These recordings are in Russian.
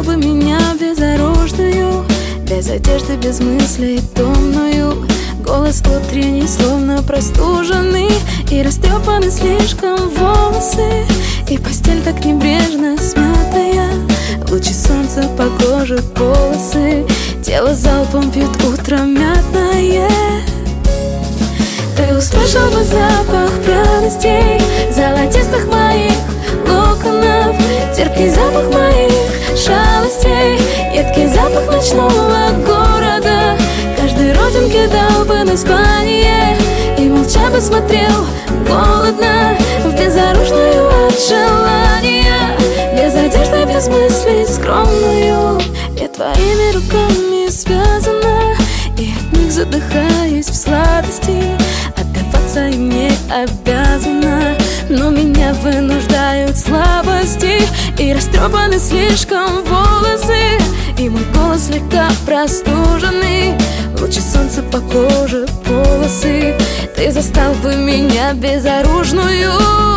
бы меня безоружную, без одежды, без мыслей томную. Голос утренний, словно простуженный, и растрепаны слишком волосы, и постель так небрежно смятая, лучи солнца по коже полосы, тело залпом пьют утром мятное. Ты услышал бы запах пряностей, золотистых моих локонов, терпкий запах моих шалостей, едкий запах ночного города. Каждой родинке дал бы название и молча бы смотрел голодно в безоружную от желания, без одежды, без мыслей скромную. Я твоими руками связана, и от них задыхаюсь в сладости. Отдаваться им не обязана, но меня вынуждают слабости, и растрепаны слишком волосы, и мой голос слегка простуженный, лучи солнца по коже полосы. Ты застал бы меня безоружную.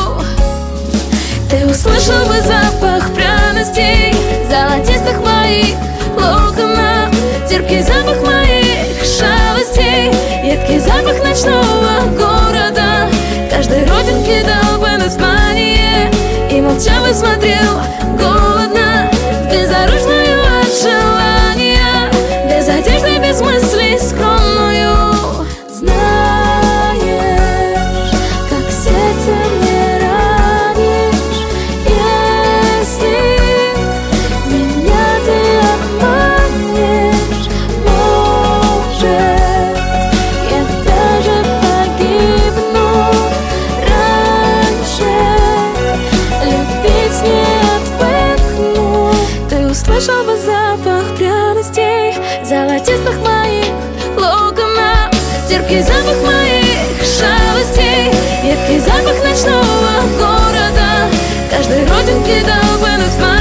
Ты услышал бы запах пряностей, золотистых моих локонов, терпкий запах моих шалостей, едкий запах ночного города. Каждой родинке дал бы название и молча бы смотрел голодно в безоружную от желания, без одежды, без мыслей скромную. Знаешь, как сердце мне ранишь, если меня ты обманешь. Может, я даже погибну раньше, любить не отвыкну. Ты услышал бы запах пряностей, золотистых моих локонов, терпкий запах моих шалостей, едкий запах ночного города. Каждой родинке дал бы название